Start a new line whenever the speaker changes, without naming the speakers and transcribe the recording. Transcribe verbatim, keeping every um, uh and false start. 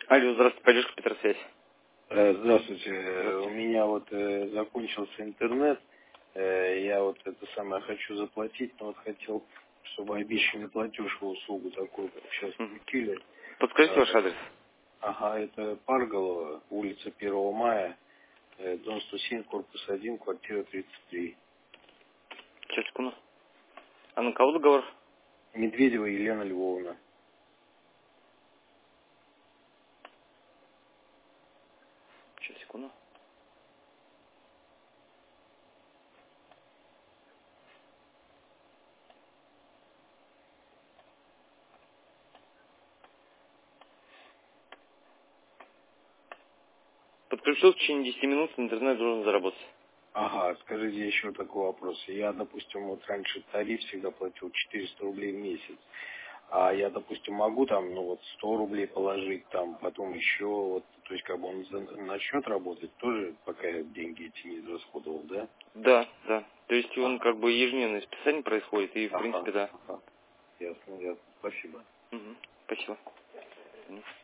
Алло, здравствуйте, поддержка Петросвязь.
Э, Здравствуйте. Э, У меня вот э, закончился интернет. Э, Я вот это самое хочу заплатить, но вот хотел, чтобы обещанный платеж в услугу такую, как сейчас
Угу.
включили.
Подскажите
Э,
ваш адрес.
Ага, это Парголова, улица первого мая, э, дом сто семь, корпус один, квартира тридцать три.
Сейчас, секунду. А на кого договор?
Медведева Елена Львовна.
Сейчас, секунду. Подключил в течение десяти минут, интернет должен заработать.
Ага, скажите еще такой вопрос. Я, допустим, вот раньше тариф всегда платил четыреста рублей в месяц. А я, допустим, могу там, ну вот сто рублей положить, там, потом еще, вот, то есть как бы он за- начнет работать тоже, пока я деньги эти не израсходовал, да?
Да, да. То есть он
Ага,
как бы ежедневное списание происходит, и в
ага,
принципе да.
ага. Ясно, ясно. Спасибо.
Угу. Спасибо. Мгм.